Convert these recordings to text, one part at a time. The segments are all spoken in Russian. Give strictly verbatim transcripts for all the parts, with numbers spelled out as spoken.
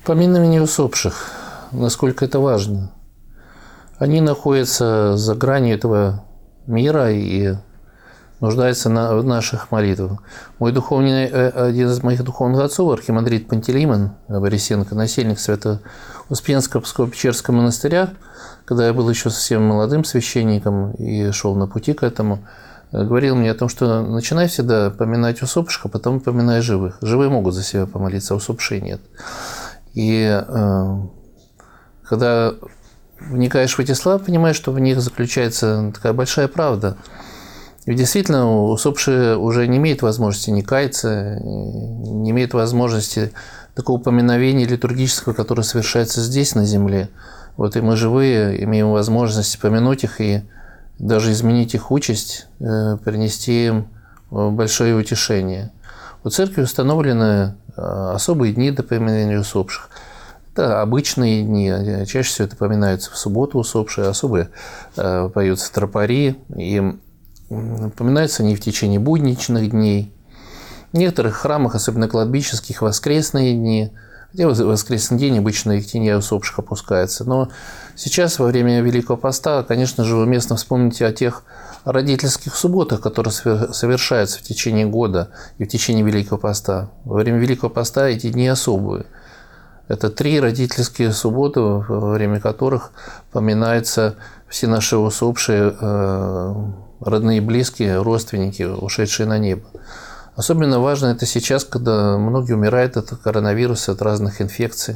Поминовение усопших, насколько это важно. Они находятся за гранью этого мира и нуждаются на, в наших молитвах. Мой духовный, один из моих духовных отцов, архимандрит Пантелеймон Борисенко, насельник Свято-Успенского Псково-Печерского монастыря, когда я был еще совсем молодым священником и шел на пути к этому, говорил мне о том, что начинай всегда поминать усопших, а потом поминай живых. Живые могут за себя помолиться, а усопшие нет. И э, когда вникаешь в эти слова, понимаешь, что в них заключается такая большая правда. И действительно, усопшие уже не имеют возможности не каяться, не имеют возможности такого поминовения литургического, которое совершается здесь, на земле. Вот и мы живые имеем возможность помянуть их и даже изменить их участь, э, принести им большое утешение. У церкви установлены особые дни до поминовения усопших. Это обычные дни, чаще всего это поминаются в субботу усопшие, особые э, поются тропари, и поминаются они в течение будничных дней. В некоторых храмах, особенно кладбищенских, воскресные дни, хотя в воскресный день обычно их тени усопших опускается. Но сейчас, во время Великого Поста, конечно же, уместно вспомнить о тех родительских субботах, которые совершаются в течение года и в течение Великого Поста. Во время Великого Поста эти дни особые. Это три родительские субботы, во время которых поминаются все наши усопшие, родные, близкие, родственники, ушедшие на небо. Особенно важно это сейчас, когда многие умирают от коронавируса, от разных инфекций.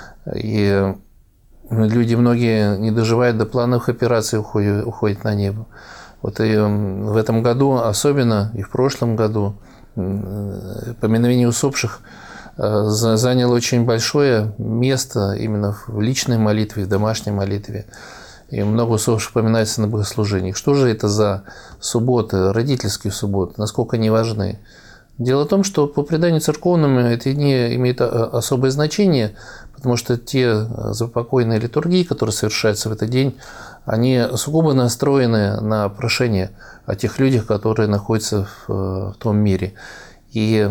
И люди многие не доживают до плановых операций, уходят, уходят на небо. Вот и в этом году особенно, и в прошлом году, поминовение усопших заняло очень большое место именно в личной молитве, в домашней молитве. И много усопших поминается на богослужениях. Что же это за субботы, родительские субботы, насколько они важны? Дело в том, что по преданию церковному эти дни имеют особое значение, потому что те заупокойные литургии, которые совершаются в этот день, они сугубо настроены на прошение о тех людях, которые находятся в, в том мире. И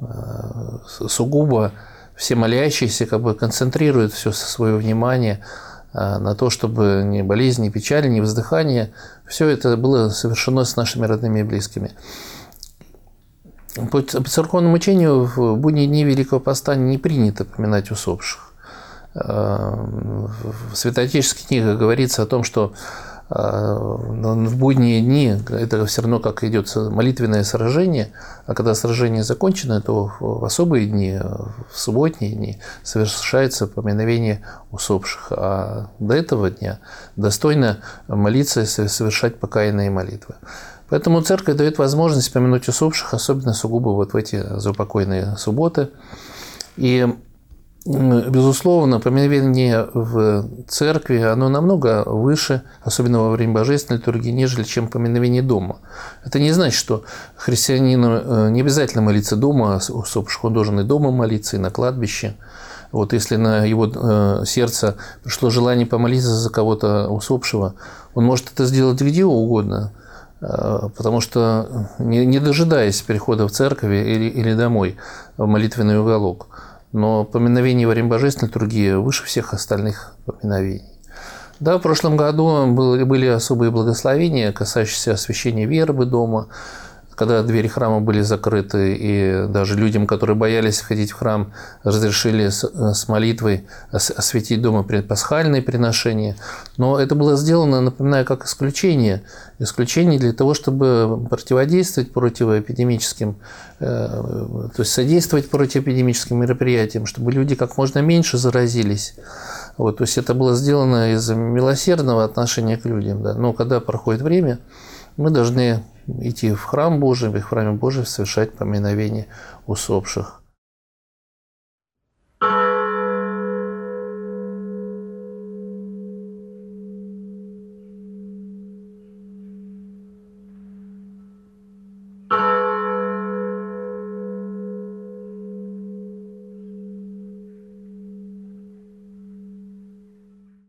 сугубо все молящиеся как бы концентрируют все свое внимание на то, чтобы ни болезнь, ни печаль, ни воздыхание, все это было совершено с нашими родными и близкими. По церковному учению в будние дни Великого Поста не принято поминать усопших. В святоотеческих книгах говорится о том, что в будние дни это все равно как идет молитвенное сражение, а когда сражение закончено, то в особые дни, в субботние дни совершается поминовение усопших. А до этого дня достойно молиться и совершать покаянные молитвы. Поэтому церковь дает возможность помянуть усопших, особенно сугубо вот в эти заупокойные субботы. И безусловно, поминовение в церкви, оно намного выше, особенно во время божественной литургии, нежели чем поминовение дома. Это не значит, что христианину не обязательно молиться дома о усопших, он должен и дома молиться, и на кладбище. Вот если на его сердце пришло желание помолиться за кого-то усопшего, он может это сделать где угодно, потому что, не дожидаясь перехода в церковь или, или домой, в молитвенный уголок. Но поминовение во время божественной литургии выше всех остальных поминовений. Да, в прошлом году были особые благословения, касающиеся освящения вербы дома, когда двери храма были закрыты, и даже людям, которые боялись ходить в храм, разрешили с молитвой осветить дома пасхальные приношения. Но это было сделано, напоминаю, как исключение. Исключение для того, чтобы противодействовать противоэпидемическим, то есть содействовать противоэпидемическим мероприятиям, чтобы люди как можно меньше заразились. Вот, то есть это было сделано из милосердного отношения к людям. Да. Но когда проходит время, мы должны идти в храм Божий, в храме Божьем совершать поминовение усопших.